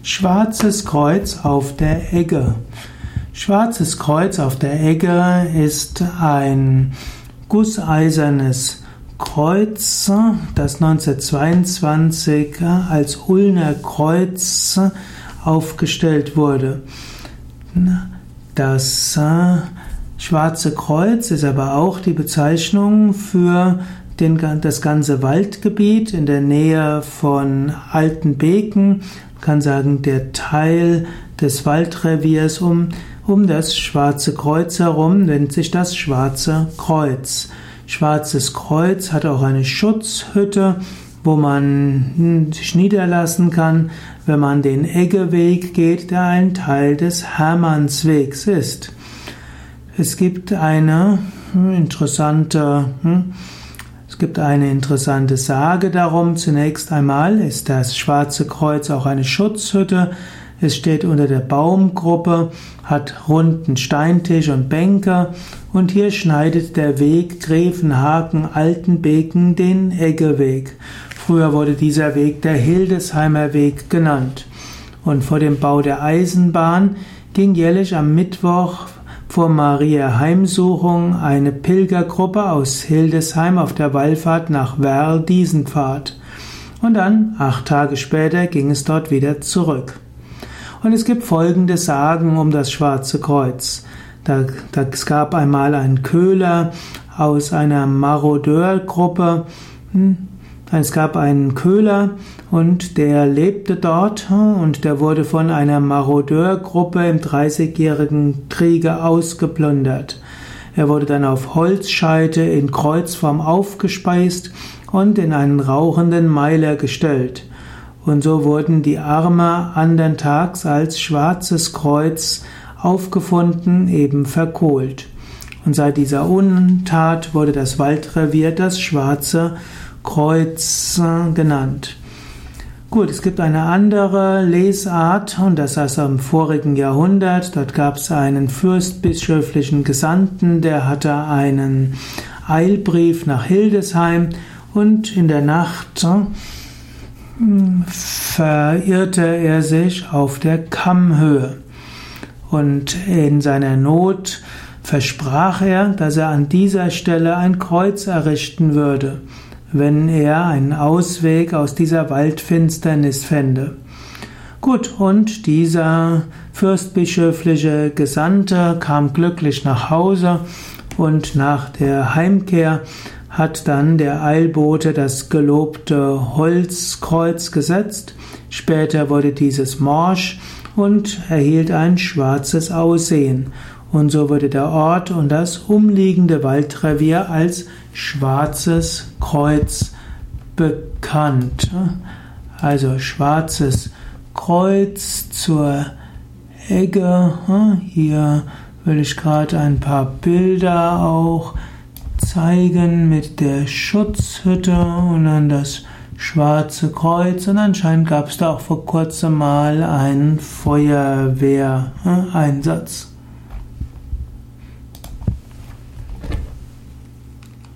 Schwarzes Kreuz auf der Egge. Schwarzes Kreuz auf der Egge ist ein gusseisernes Kreuz, das 1922 als Ulner Kreuz aufgestellt wurde. Das Schwarze Kreuz ist aber auch die Bezeichnung für das ganze Waldgebiet in der Nähe von Altenbeken. Man kann sagen, der Teil des Waldreviers um das Schwarze Kreuz herum nennt sich das Schwarze Kreuz. Schwarzes Kreuz hat auch eine Schutzhütte, wo man sich niederlassen kann, wenn man den Eggeweg geht, der ein Teil des Hermannswegs ist. Es gibt eine interessante Sage darum. Zunächst einmal ist das Schwarze Kreuz auch eine Schutzhütte. Es steht unter der Baumgruppe, hat runden Steintisch und Bänke und hier schneidet der Weg Grevenhagen-Altenbeken den Eggeweg. Früher wurde dieser Weg der Hildesheimer Weg genannt. Und vor dem Bau der Eisenbahn ging jährlich am Mittwoch vor Mariä Heimsuchung eine Pilgergruppe aus Hildesheim auf der Wallfahrt nach Werl-Diesenpfad. Und dann, 8 Tage später, ging es dort wieder zurück. Und es gibt folgende Sagen um das Schwarze Kreuz. Es gab einmal einen Köhler aus einer Marodeurgruppe. Es gab einen Köhler und der lebte dort und der wurde von einer Marodeurgruppe im Dreißigjährigen Kriege ausgeplündert. Er wurde dann auf Holzscheite in Kreuzform aufgespeist und in einen rauchenden Meiler gestellt. Und so wurden die Arme andern Tags als Schwarzes Kreuz aufgefunden, eben verkohlt. Und seit dieser Untat wurde das Waldrevier das Schwarze Kreuz genannt. Gut, es gibt eine andere Lesart und das ist im vorigen Jahrhundert. Dort gab es einen fürstbischöflichen Gesandten, der hatte einen Eilbrief nach Hildesheim und in der Nacht verirrte er sich auf der Kammhöhe. Und in seiner Not versprach er, dass er an dieser Stelle ein Kreuz errichten würde, wenn er einen Ausweg aus dieser Waldfinsternis fände. Gut, und dieser fürstbischöfliche Gesandte kam glücklich nach Hause und nach der Heimkehr hat dann der Eilbote das gelobte Holzkreuz gesetzt. Später wurde dieses morsch und erhielt ein schwarzes Aussehen. Und so wurde der Ort und das umliegende Waldrevier als Schwarzes Kreuz bekannt. Also Schwarzes Kreuz zur Egge. Hier will ich gerade ein paar Bilder auch zeigen mit der Schutzhütte und dann das Schwarze Kreuz. Und anscheinend gab es da auch vor kurzem mal einen Feuerwehreinsatz.